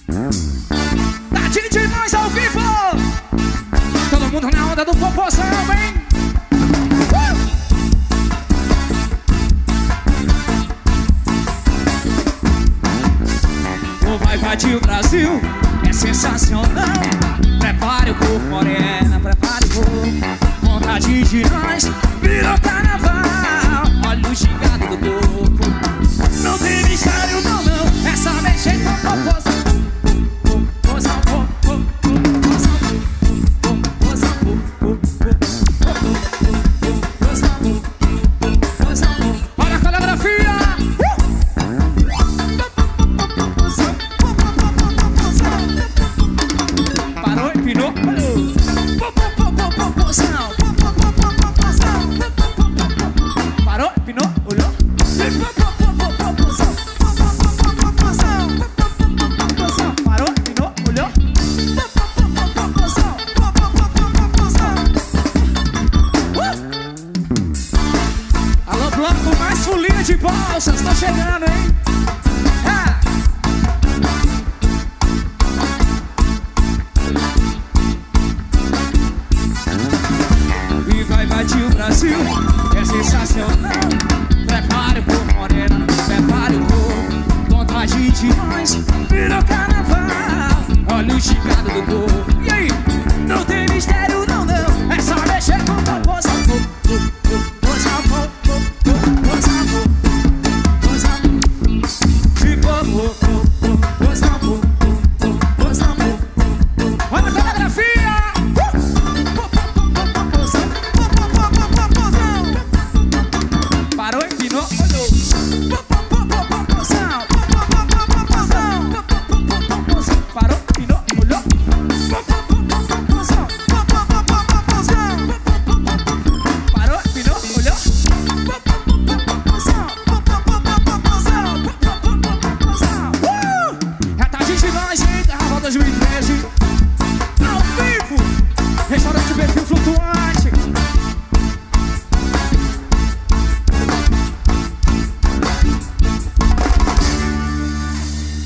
Da DJ Mais ao vivo. Todo mundo na onda do popozão, hein? O vai invadir o Brasil é sensacional. Prepare o corpo, morena, prepare o corpo. Vontade de nós virou carnaval. Olha o gigante do corpo. Não tem mistério